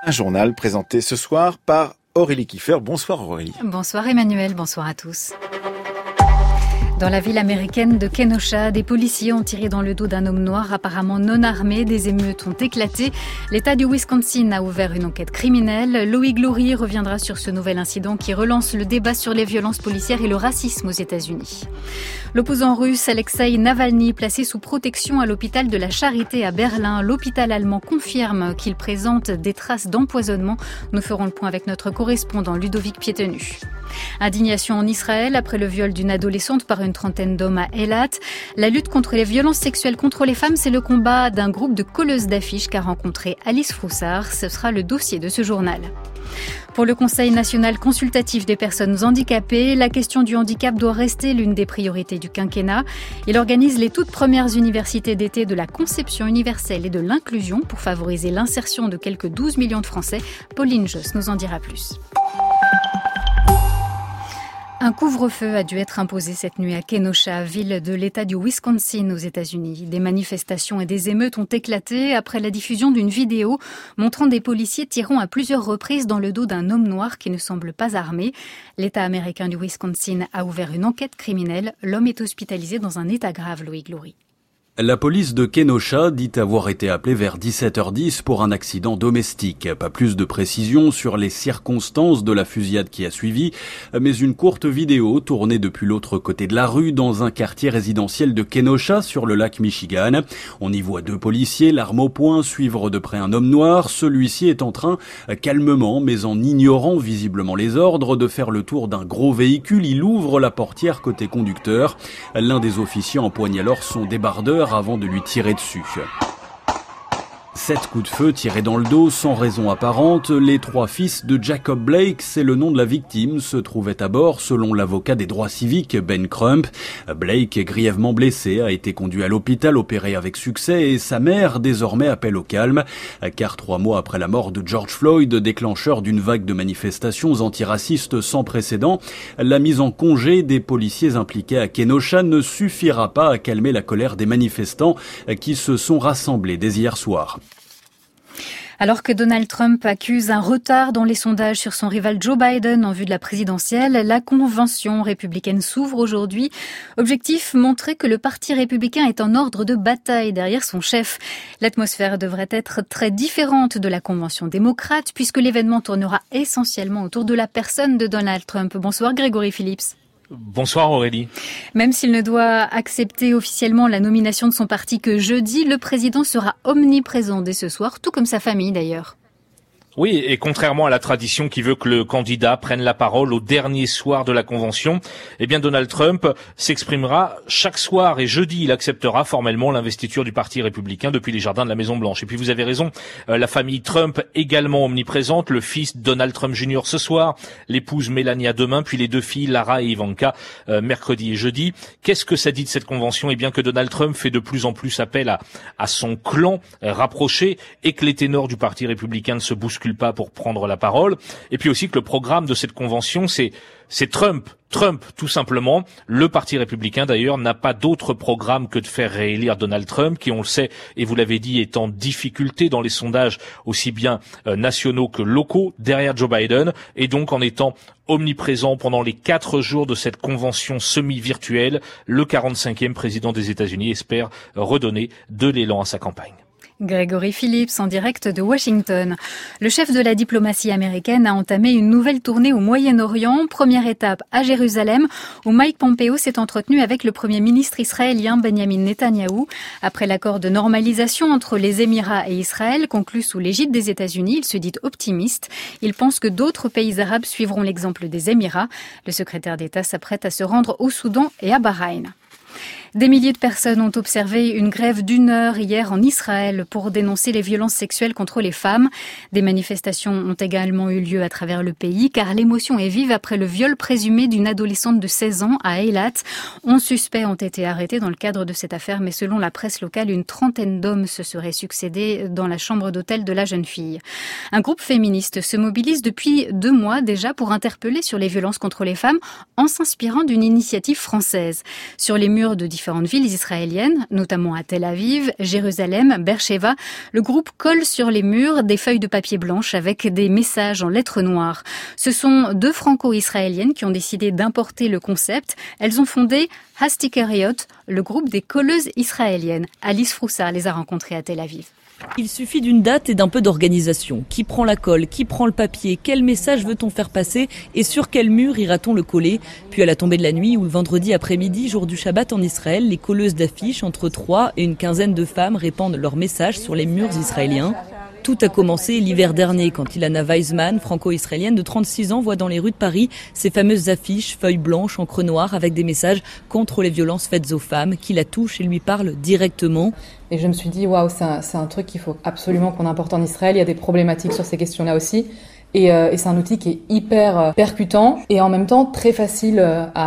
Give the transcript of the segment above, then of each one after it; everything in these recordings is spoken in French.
Un journal présenté ce soir par Aurélie Kiefer. Bonsoir Aurélie. Bonsoir Emmanuel, bonsoir à tous. Dans la ville américaine de Kenosha, des policiers ont tiré dans le dos d'un homme noir apparemment non armé. Des émeutes ont éclaté. L'État du Wisconsin a ouvert une enquête criminelle. Loïc Glory reviendra sur ce nouvel incident qui relance le débat sur les violences policières et le racisme aux États-Unis. L'opposant russe Alexei Navalny, placé sous protection à l'hôpital de la Charité à Berlin. L'hôpital allemand confirme qu'il présente des traces d'empoisonnement. Nous ferons le point avec notre correspondant Ludovic Piétenu. Indignation en Israël après le viol d'une adolescente par une trentaine d'hommes à Eilat. La lutte contre les violences sexuelles contre les femmes, c'est le combat d'un groupe de colleuses d'affiches qu'a rencontré Alice Froussard. Ce sera le dossier de ce journal. Pour le Conseil national consultatif des personnes handicapées, la question du handicap doit rester l'une des priorités du quinquennat. Il organise les toutes premières universités d'été de la conception universelle et de l'inclusion pour favoriser l'insertion de quelques 12 millions de Français. Pauline Josse nous en dira plus. Un couvre-feu a dû être imposé cette nuit à Kenosha, ville de l'État du Wisconsin aux États-Unis. Des manifestations et des émeutes ont éclaté après la diffusion d'une vidéo montrant des policiers tirant à plusieurs reprises dans le dos d'un homme noir qui ne semble pas armé. L'État américain du Wisconsin a ouvert une enquête criminelle. L'homme est hospitalisé dans un état grave, Loïc Glory. La police de Kenosha dit avoir été appelée vers 17h10 pour un accident domestique. Pas plus de précisions sur les circonstances de la fusillade qui a suivi, mais une courte vidéo tournée depuis l'autre côté de la rue dans un quartier résidentiel de Kenosha sur le lac Michigan. On y voit deux policiers, l'arme au poing, suivre de près un homme noir. Celui-ci est en train, calmement mais en ignorant visiblement les ordres, de faire le tour d'un gros véhicule. Il ouvre la portière côté conducteur. L'un des officiers empoigne alors son débardeur avant de lui tirer dessus. 7 coups de feu tirés dans le dos sans raison apparente. Les 3 fils de Jacob Blake, c'est le nom de la victime, se trouvaient à bord selon l'avocat des droits civiques Ben Crump. Blake, grièvement blessé, a été conduit à l'hôpital, opéré avec succès, et sa mère désormais appelle au calme, car 3 mois après la mort de George Floyd, déclencheur d'une vague de manifestations antiracistes sans précédent, la mise en congé des policiers impliqués à Kenosha ne suffira pas à calmer la colère des manifestants qui se sont rassemblés dès hier soir. Alors que Donald Trump accuse un retard dans les sondages sur son rival Joe Biden en vue de la présidentielle, la convention républicaine s'ouvre aujourd'hui. Objectif, montrer que le parti républicain est en ordre de bataille derrière son chef. L'atmosphère devrait être très différente de la convention démocrate puisque l'événement tournera essentiellement autour de la personne de Donald Trump. Bonsoir Grégory Phillips. Bonsoir Aurélie. Même s'il ne doit accepter officiellement la nomination de son parti que jeudi, le président sera omniprésent dès ce soir, tout comme sa famille d'ailleurs. Oui, et contrairement à la tradition qui veut que le candidat prenne la parole au dernier soir de la convention, eh bien Donald Trump s'exprimera chaque soir et jeudi il acceptera formellement l'investiture du Parti républicain depuis les jardins de la Maison-Blanche. Et puis vous avez raison, la famille Trump également omniprésente, le fils Donald Trump Jr. ce soir, l'épouse Melania demain, puis les 2 filles Lara et Ivanka mercredi et jeudi. Qu'est-ce que ça dit de cette convention ? Eh bien que Donald Trump fait de plus en plus appel à son clan rapproché et que les ténors du Parti républicain ne se bousculent pas pour prendre la parole, et puis aussi que le programme de cette convention, c'est Trump, tout simplement. Le Parti républicain, d'ailleurs, n'a pas d'autre programme que de faire réélire Donald Trump, qui, on le sait, et vous l'avez dit, est en difficulté dans les sondages aussi bien nationaux que locaux, derrière Joe Biden, et donc en étant omniprésent pendant les 4 jours de cette convention semi-virtuelle, le 45e président des États-Unis espère redonner de l'élan à sa campagne. Grégory Phillips en direct de Washington. Le chef de la diplomatie américaine a entamé une nouvelle tournée au Moyen-Orient. Première étape à Jérusalem, où Mike Pompeo s'est entretenu avec le premier ministre israélien Benjamin Netanyahou. Après l'accord de normalisation entre les Émirats et Israël, conclu sous l'égide des États-Unis, il se dit optimiste. Il pense que d'autres pays arabes suivront l'exemple des Émirats. Le secrétaire d'État s'apprête à se rendre au Soudan et à Bahreïn. Des milliers de personnes ont observé une grève d'1 heure hier en Israël pour dénoncer les violences sexuelles contre les femmes. Des manifestations ont également eu lieu à travers le pays car l'émotion est vive après le viol présumé d'une adolescente de 16 ans à Eilat. 11 suspects ont été arrêtés dans le cadre de cette affaire, mais selon la presse locale, une trentaine d'hommes se seraient succédé dans la chambre d'hôtel de la jeune fille. Un groupe féministe se mobilise depuis 2 mois déjà pour interpeller sur les violences contre les femmes en s'inspirant d'une initiative française. Sur les murs de différents différentes villes israéliennes, notamment à Tel Aviv, Jérusalem, Beersheva. Le groupe colle sur les murs des feuilles de papier blanche avec des messages en lettres noires. Ce sont 2 franco-israéliennes qui ont décidé d'importer le concept. Elles ont fondé Hastikeriot, le groupe des colleuses israéliennes. Alice Froussard les a rencontrées à Tel Aviv. Il suffit d'une date et d'un peu d'organisation. Qui prend la colle? Qui prend le papier? Quel message veut-on faire passer? Et sur quel mur ira-t-on le coller? Puis à la tombée de la nuit ou le vendredi après-midi, jour du Shabbat en Israël, les colleuses d'affiches, entre 3 et une quinzaine de femmes, répandent leurs messages sur les murs israéliens. Tout a commencé l'hiver dernier quand Ilana Weizmann, franco-israélienne de 36 ans, voit dans les rues de Paris ces fameuses affiches, feuilles blanches, encre noire, avec des messages contre les violences faites aux femmes, qui la touchent et lui parlent directement. Et je me suis dit, waouh, c'est un truc qu'il faut absolument qu'on importe en Israël. Il y a des problématiques sur ces questions-là aussi. Et c'est un outil qui est hyper percutant et en même temps très facile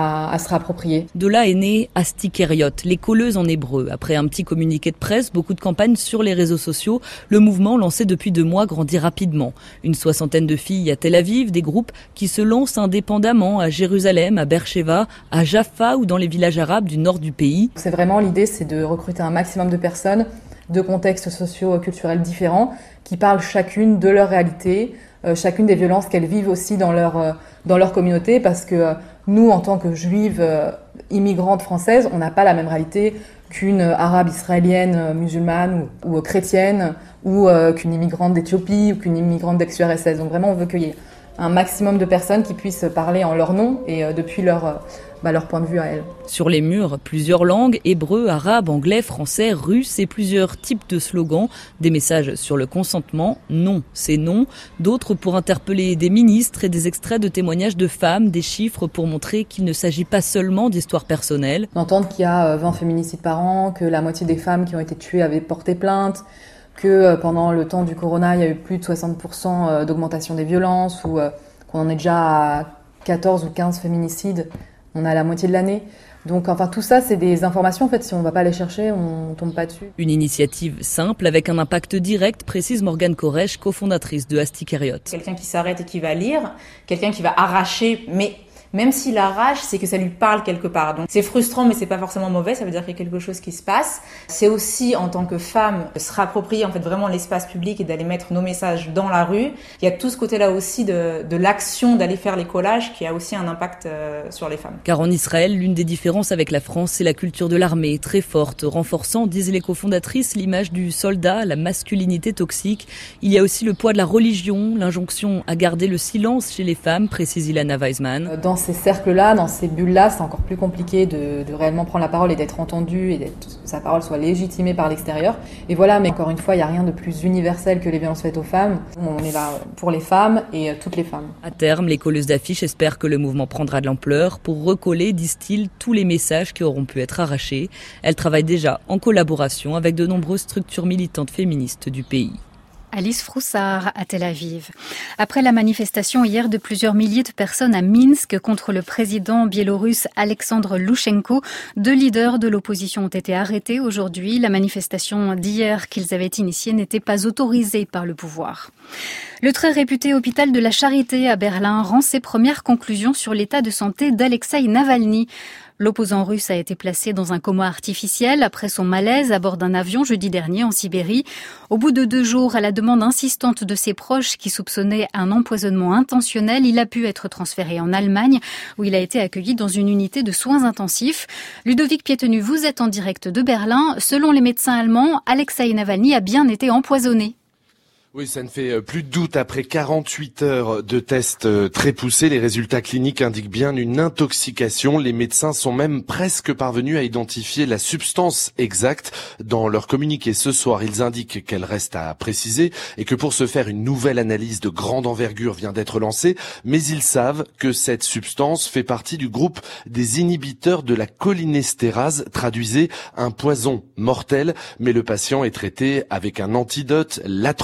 à se réapproprier. De là est né Hastikeriot, les colleuses en hébreu. Après un petit communiqué de presse, beaucoup de campagnes sur les réseaux sociaux, le mouvement lancé depuis 2 mois grandit rapidement. Une 60aine de filles à Tel Aviv, des groupes qui se lancent indépendamment à Jérusalem, à Beersheva, à Jaffa ou dans les villages arabes du nord du pays. C'est vraiment l'idée, c'est de recruter un maximum de personnes de contextes socio-culturels différents qui parlent chacune de leur réalité, chacune des violences qu'elles vivent aussi dans leur communauté, parce que nous, en tant que juives immigrantes françaises, on n'a pas la même réalité qu'une arabe israélienne musulmane ou chrétienne, ou qu'une immigrante d'Éthiopie, ou qu'une immigrante d'ex-URSS. Donc vraiment, on veut qu'il y ait un maximum de personnes qui puissent parler en leur nom et depuis leur point de vue à elles. Sur les murs, plusieurs langues, hébreu, arabe, anglais, français, russe et plusieurs types de slogans. Des messages sur le consentement, non, c'est non. D'autres pour interpeller des ministres et des extraits de témoignages de femmes, des chiffres pour montrer qu'il ne s'agit pas seulement d'histoires personnelles. D'entendre qu'il y a 20 féminicides par an, que la moitié des femmes qui ont été tuées avaient porté plainte, que pendant le temps du corona, il y a eu plus de 60% d'augmentation des violences, ou qu'on en est déjà à 14 ou 15 féminicides. On a la moitié de l'année. Donc, enfin, tout ça, c'est des informations, en fait, si on ne va pas les chercher, on ne tombe pas dessus. Une initiative simple avec un impact direct, précise Morgane Koresh, cofondatrice de Hastikeriot. Quelqu'un qui s'arrête et qui va lire, quelqu'un qui va arracher, mais même s'il arrache, c'est que ça lui parle quelque part. Donc c'est frustrant, mais c'est pas forcément mauvais, ça veut dire qu'il y a quelque chose qui se passe. C'est aussi, en tant que femme, se rapproprier en fait vraiment l'espace public et d'aller mettre nos messages dans la rue. Il y a tout ce côté-là aussi de l'action d'aller faire les collages qui a aussi un impact sur les femmes. Car en Israël, l'une des différences avec la France, c'est la culture de l'armée, très forte, renforçant, disent les cofondatrices, l'image du soldat, la masculinité toxique. Il y a aussi le poids de la religion, l'injonction à garder le silence chez les femmes, précise Ilana Weizmann. Dans ces cercles-là, dans ces bulles-là, c'est encore plus compliqué de réellement prendre la parole et d'être entendu et que sa parole soit légitimée par l'extérieur. Et voilà, mais encore une fois, il n'y a rien de plus universel que les violences faites aux femmes. On est là pour les femmes et toutes les femmes. À terme, les colleuses d'affiches espèrent que le mouvement prendra de l'ampleur pour recoller, disent-ils, tous les messages qui auront pu être arrachés. Elles travaillent déjà en collaboration avec de nombreuses structures militantes féministes du pays. Alice Froussard à Tel Aviv. Après la manifestation hier de plusieurs milliers de personnes à Minsk contre le président biélorusse Alexandre Loutchenko, 2 leaders de l'opposition ont été arrêtés aujourd'hui. La manifestation d'hier qu'ils avaient initiée n'était pas autorisée par le pouvoir. Le très réputé hôpital de la Charité à Berlin rend ses premières conclusions sur l'état de santé d'Alexeï Navalny. L'opposant russe a été placé dans un coma artificiel après son malaise à bord d'un avion jeudi dernier en Sibérie. Au bout de 2 jours, à la demande insistante de ses proches qui soupçonnaient un empoisonnement intentionnel, il a pu être transféré en Allemagne où il a été accueilli dans une unité de soins intensifs. Ludovic Piétenu, vous êtes en direct de Berlin. Selon les médecins allemands, Alexeï Navalny a bien été empoisonné. Oui, ça ne fait plus de doute. Après 48 heures de tests très poussés, les résultats cliniques indiquent bien une intoxication. Les médecins sont même presque parvenus à identifier la substance exacte. Dans leur communiqué ce soir, ils indiquent qu'elle reste à préciser et que pour ce faire, une nouvelle analyse de grande envergure vient d'être lancée. Mais ils savent que cette substance fait partie du groupe des inhibiteurs de la cholinestérase, traduisez un poison mortel. Mais le patient est traité avec un antidote, l'atropine.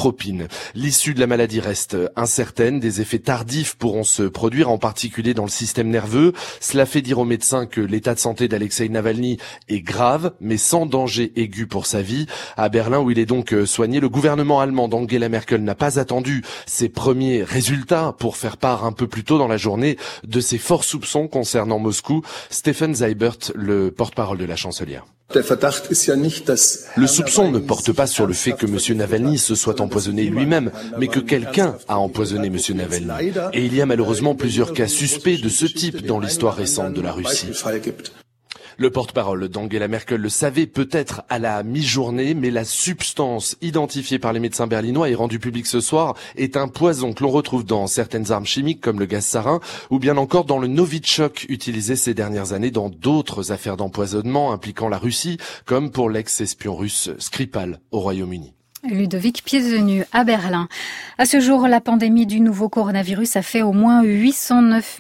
Chine. L'issue de la maladie reste incertaine. Des effets tardifs pourront se produire, en particulier dans le système nerveux. Cela fait dire aux médecins que l'état de santé d'Alexeï Navalny est grave, mais sans danger aigu pour sa vie. À Berlin, où il est donc soigné, le gouvernement allemand d'Angela Merkel n'a pas attendu ses premiers résultats pour faire part un peu plus tôt dans la journée de ses forts soupçons concernant Moscou. Steffen Seibert, le porte-parole de la chancelière. Le soupçon ne porte pas sur le fait que M. Navalny se soit empoisonné lui-même, mais que quelqu'un a empoisonné M. Navalny. Et il y a malheureusement plusieurs cas suspects de ce type dans l'histoire récente de la Russie. Le porte-parole d'Angela Merkel le savait peut-être à la mi-journée, mais la substance identifiée par les médecins berlinois et rendue publique ce soir est un poison que l'on retrouve dans certaines armes chimiques comme le gaz sarin ou bien encore dans le Novichok utilisé ces dernières années dans d'autres affaires d'empoisonnement impliquant la Russie, comme pour l'ex-espion russe Skripal au Royaume-Uni. Ludovic Pieds-de-Nu à Berlin. À ce jour, la pandémie du nouveau coronavirus a fait au moins 809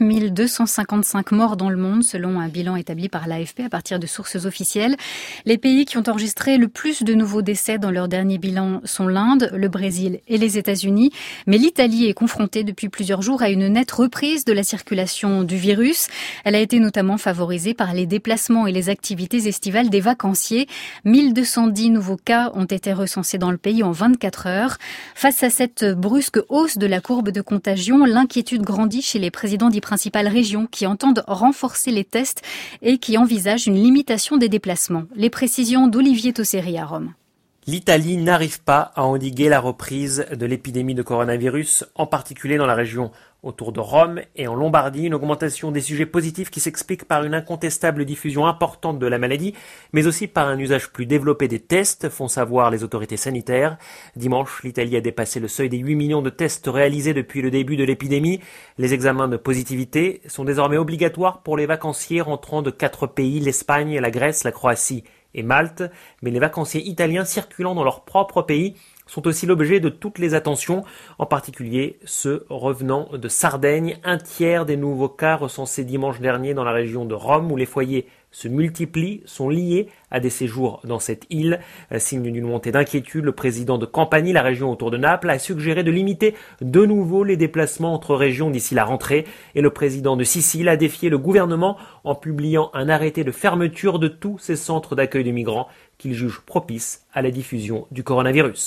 255 morts dans le monde, selon un bilan établi par l'AFP à partir de sources officielles. Les pays qui ont enregistré le plus de nouveaux décès dans leur dernier bilan sont l'Inde, le Brésil et les États-Unis. Mais l'Italie est confrontée depuis plusieurs jours à une nette reprise de la circulation du virus. Elle a été notamment favorisée par les déplacements et les activités estivales des vacanciers. 1210 nouveaux cas ont été recensés dans le pays en 24 heures. Face à cette brusque hausse de la courbe de contagion, l'inquiétude grandit chez les présidents des principales régions qui entendent renforcer les tests et qui envisagent une limitation des déplacements. Les précisions d'Olivier Tosseri à Rome. L'Italie n'arrive pas à endiguer la reprise de l'épidémie de coronavirus, en particulier dans la région autour de Rome et en Lombardie, une augmentation des sujets positifs qui s'explique par une incontestable diffusion importante de la maladie, mais aussi par un usage plus développé des tests, font savoir les autorités sanitaires. Dimanche, l'Italie a dépassé le seuil des 8 millions de tests réalisés depuis le début de l'épidémie. Les examens de positivité sont désormais obligatoires pour les vacanciers rentrant de 4 pays, l'Espagne, la Grèce, la Croatie et Malte, mais les vacanciers italiens circulant dans leur propre pays sont aussi l'objet de toutes les attentions, en particulier ceux revenant de Sardaigne. Un tiers des nouveaux cas recensés dimanche dernier dans la région de Rome, où les foyers se multiplient, sont liés à des séjours dans cette île. Signe d'une montée d'inquiétude, le président de Campanie, la région autour de Naples, a suggéré de limiter de nouveau les déplacements entre régions d'ici la rentrée. Et le président de Sicile a défié le gouvernement en publiant un arrêté de fermeture de tous ces centres d'accueil de migrants qu'il juge propices à la diffusion du coronavirus.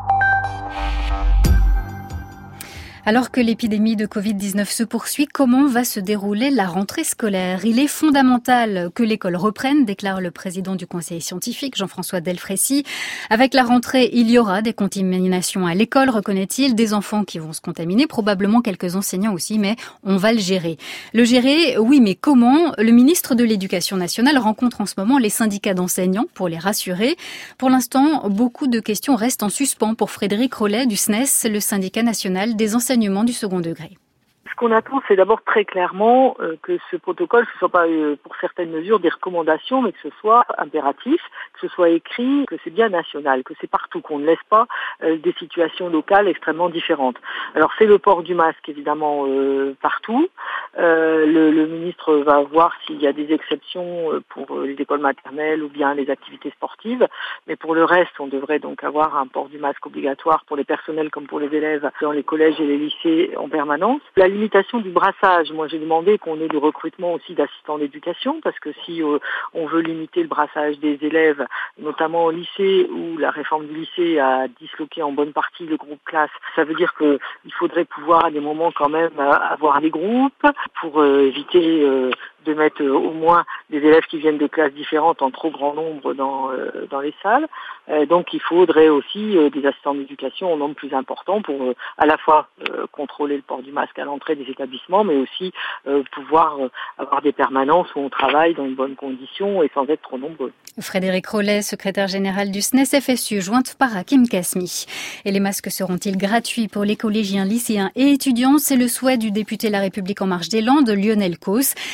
Alors que l'épidémie de Covid-19 se poursuit, comment va se dérouler la rentrée scolaire ? Il est fondamental que l'école reprenne, déclare le président du conseil scientifique, Jean-François Delfrécy. Avec la rentrée, il y aura des contaminations à l'école, reconnaît-il, des enfants qui vont se contaminer, probablement quelques enseignants aussi, mais on va le gérer. Le gérer, oui, mais comment ? Le ministre de l'Éducation nationale rencontre en ce moment les syndicats d'enseignants pour les rassurer. Pour l'instant, beaucoup de questions restent en suspens pour Frédéric Rollet du SNES, le syndicat national des enseignements du second degré. Ce qu'on attend, c'est d'abord très clairement que ce protocole, ce soit pas pour certaines mesures des recommandations, mais que ce soit impératif, que ce soit écrit, que c'est bien national, que c'est partout, qu'on ne laisse pas des situations locales extrêmement différentes. Alors c'est le port du masque évidemment partout. Le ministre va voir s'il y a des exceptions pour les écoles maternelles ou bien les activités sportives, mais pour le reste, on devrait donc avoir un port du masque obligatoire pour les personnels comme pour les élèves dans les collèges et les lycées en permanence. La limitation du brassage, moi j'ai demandé qu'on ait le recrutement aussi d'assistants d'éducation, parce que si on veut limiter le brassage des élèves, notamment au lycée, où la réforme du lycée a disloqué en bonne partie le groupe classe, ça veut dire qu'il faudrait pouvoir à des moments quand même avoir des groupes pour éviter de mettre au moins des élèves qui viennent de classes différentes en trop grand nombre dans les salles. Donc il faudrait aussi des assistants d'éducation en nombre plus important pour à la fois contrôler le port du masque à l'entrée des établissements, mais aussi pouvoir avoir des permanences où on travaille dans de bonnes conditions et sans être trop nombreux. Frédéric Rollet, secrétaire général du SNES FSU, jointe par Hakim Kasmi. Et les masques seront-ils gratuits pour les collégiens, lycéens et étudiants ? C'est le souhait du député La République En Marche des Landes, Lionel Causse. Là, il ne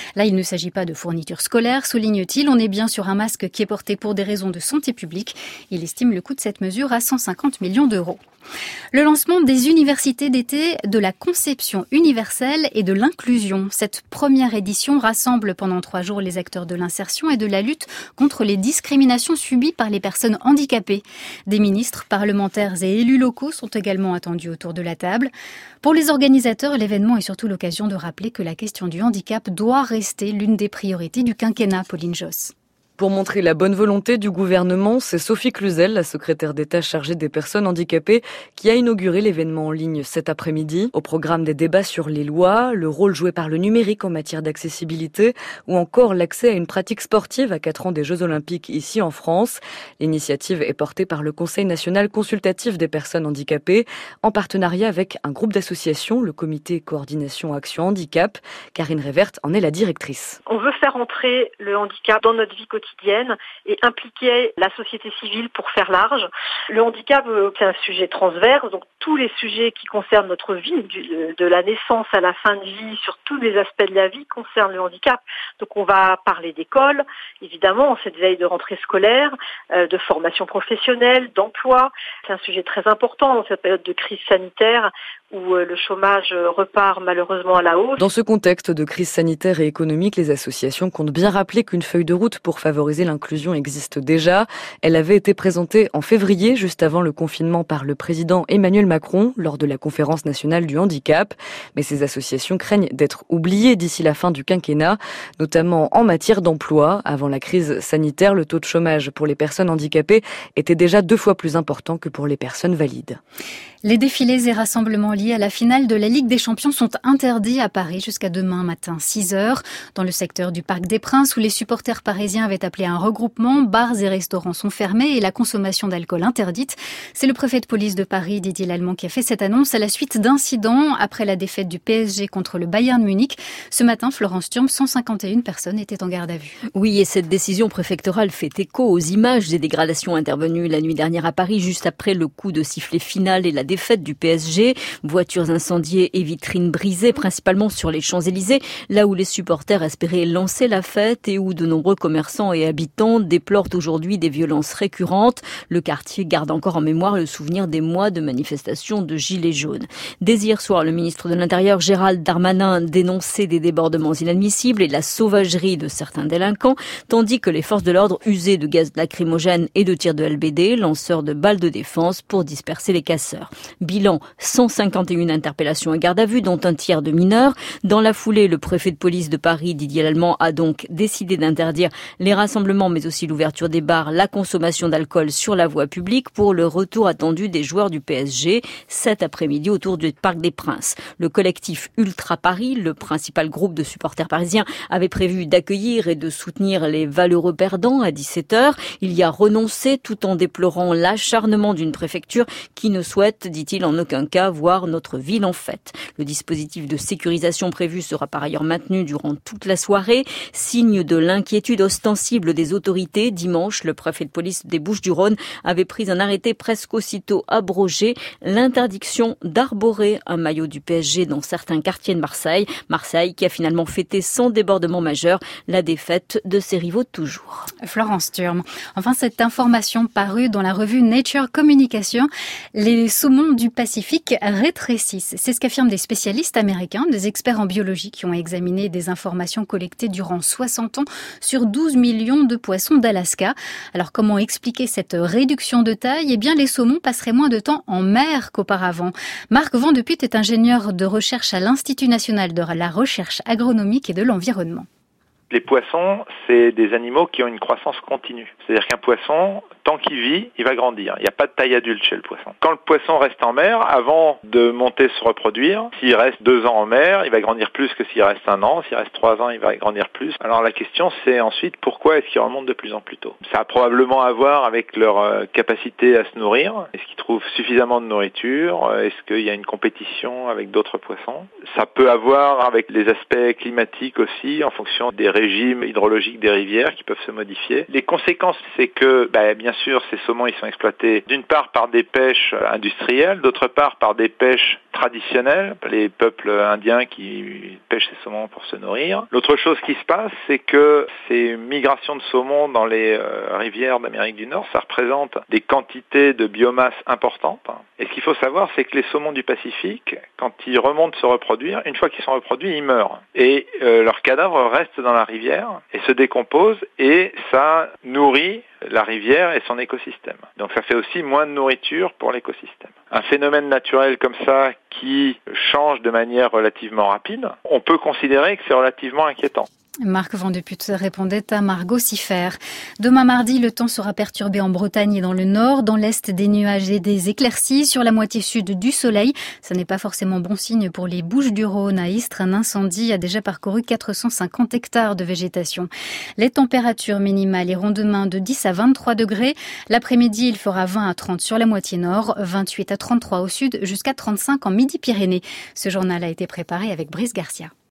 s'agit pas de fournitures scolaires, souligne-t-il. On est bien sur un masque qui est porté pour des raisons de santé publique. Il estime le coût de cette mesure à 150 millions d'euros. Le lancement des universités d'été de la conception universelle et de l'inclusion. Cette première édition rassemble pendant 3 jours les acteurs de l'insertion et de la lutte contre les discriminations subies par les personnes handicapées. Des ministres, parlementaires et élus locaux sont également attendus autour de la table. Pour les organisateurs, l'événement est surtout l'occasion de rappeler que la question du handicap doit rester l'une des priorités du quinquennat, Pauline Josse. Pour montrer la bonne volonté du gouvernement, c'est Sophie Cluzel, la secrétaire d'État chargée des personnes handicapées, qui a inauguré l'événement en ligne cet après-midi. Au programme des débats sur les lois, le rôle joué par le numérique en matière d'accessibilité ou encore l'accès à une pratique sportive à 4 ans des Jeux Olympiques ici en France. L'initiative est portée par le Conseil national consultatif des personnes handicapées en partenariat avec un groupe d'associations, le Comité Coordination Action Handicap. Karine Révert en est la directrice. On veut faire entrer le handicap dans notre vie quotidienne et impliquer la société civile pour faire large. Le handicap, c'est un sujet transverse, donc tous les sujets qui concernent notre vie, de la naissance à la fin de vie, sur tous les aspects de la vie, concernent le handicap. Donc on va parler d'école, évidemment, en cette veille de rentrée scolaire, de formation professionnelle, d'emploi. C'est un sujet très important dans cette période de crise sanitaire où le chômage repart malheureusement à la hausse. Dans ce contexte de crise sanitaire et économique, les associations comptent bien rappeler qu'une feuille de route pour favoriser l'inclusion existe déjà. Elle avait été présentée en février, juste avant le confinement, par le président Emmanuel Macron lors de la conférence nationale du handicap. Mais ces associations craignent d'être oubliées d'ici la fin du quinquennat, notamment en matière d'emploi. Avant la crise sanitaire, le taux de chômage pour les personnes handicapées était déjà 2 fois plus important que pour les personnes valides. Les défilés et rassemblements liés à la finale de la Ligue des Champions sont interdits à Paris jusqu'à demain matin 6h. Dans le secteur du Parc des Princes où les supporters parisiens avaient appelé à un regroupement, bars et restaurants sont fermés et la consommation d'alcool interdite. C'est le préfet de police de Paris, Didier Lallement, qui a fait cette annonce à la suite d'incidents après la défaite du PSG contre le Bayern Munich. Ce matin, Florence Thurm, 151 personnes étaient en garde à vue. Oui, et cette décision préfectorale fait écho aux images des dégradations intervenues la nuit dernière à Paris, juste après le coup de sifflet final et la défaite du PSG. Voitures incendiées et vitrines brisées, principalement sur les Champs-Élysées, là où les supporters espéraient lancer la fête et où de nombreux commerçants et habitants déplorent aujourd'hui des violences récurrentes. Le quartier garde encore en mémoire le souvenir des mois de manifestations de gilets jaunes. Dès hier soir, le ministre de l'Intérieur, Gérald Darmanin, dénonçait des débordements inadmissibles et la sauvagerie de certains délinquants, tandis que les forces de l'ordre usaient de gaz lacrymogène et de tirs de LBD, lanceurs de balles de défense pour disperser les casseurs. Bilan, 151 interpellations et garde à vue, dont un tiers de mineurs. Dans la foulée, le préfet de police de Paris, Didier Lallement, a donc décidé d'interdire les rassemblements, mais aussi l'ouverture des bars, la consommation d'alcool sur la voie publique pour le retour attendu des joueurs du PSG cet après-midi autour du Parc des Princes. Le collectif Ultra Paris, le principal groupe de supporters parisiens, avait prévu d'accueillir et de soutenir les valeureux perdants à 17h. Il y a renoncé tout en déplorant l'acharnement d'une préfecture qui ne souhaite, dit-il, en aucun cas voir notre ville en fête. Le dispositif de sécurisation prévu sera par ailleurs maintenu durant toute la soirée. Signe de l'inquiétude ostensible des autorités, dimanche, le préfet de police des Bouches-du-Rhône avait pris un arrêté presque aussitôt abrogé, l'interdiction d'arborer un maillot du PSG dans certains quartiers de Marseille. Marseille qui a finalement fêté sans débordement majeur la défaite de ses rivaux de toujours. Florence Thurm. Enfin, cette information parue dans la revue Nature Communication, les saumons du Pacifique rétrécissent. C'est ce qu'affirment des spécialistes américains, des experts en biologie qui ont examiné des informations collectées durant 60 ans sur 12 millions de poissons d'Alaska. Alors comment expliquer cette réduction de taille ? Eh bien, les saumons passeraient moins de temps en mer qu'auparavant. Marc Vandeputte est ingénieur de recherche à l'Institut national de la recherche agronomique et de l'environnement. Les poissons, c'est des animaux qui ont une croissance continue. C'est-à-dire qu'un poisson, tant qu'il vit, il va grandir. Il n'y a pas de taille adulte chez le poisson. Quand le poisson reste en mer, avant de monter se reproduire, s'il reste 2 ans en mer, il va grandir plus que s'il reste 1 an. S'il reste 3 ans, il va grandir plus. Alors la question, c'est ensuite pourquoi est-ce qu'ils remontent de plus en plus tôt ? Ça a probablement à voir avec leur capacité à se nourrir. Est-ce qu'ils trouvent suffisamment de nourriture ? Est-ce qu'il y a une compétition avec d'autres poissons ? Ça peut avoir avec les aspects climatiques aussi, en fonction des régimes hydrologiques des rivières qui peuvent se modifier. Les conséquences, c'est que, bien sûr, ces saumons, ils sont exploités d'une part par des pêches industrielles, d'autre part par des pêches traditionnelles, les peuples indiens qui pêchent ces saumons pour se nourrir. L'autre chose qui se passe, c'est que ces migrations de saumons dans les rivières d'Amérique du Nord, ça représente des quantités de biomasse importantes. Et ce qu'il faut savoir, c'est que les saumons du Pacifique, quand ils remontent se reproduire, une fois qu'ils sont reproduits, ils meurent. Et leurs cadavres restent dans la rivière et se décomposent et ça nourrit la rivière et son écosystème. Donc ça fait aussi moins de nourriture pour l'écosystème. Un phénomène naturel comme ça qui change de manière relativement rapide, on peut considérer que c'est relativement inquiétant. Marc Vandeput répondait à Margot Siffer. Demain mardi, le temps sera perturbé en Bretagne et dans le nord. Dans l'est, des nuages et des éclaircies. Sur la moitié sud, du soleil. Ça n'est pas forcément bon signe pour les Bouches-du-Rhône. À Istres, un incendie a déjà parcouru 450 hectares de végétation. Les températures minimales iront demain de 10 à 23 degrés. L'après-midi, il fera 20 à 30 sur la moitié nord, 28 à 33 au sud, jusqu'à 35 en Midi-Pyrénées. Ce journal a été préparé avec Brice Garcia.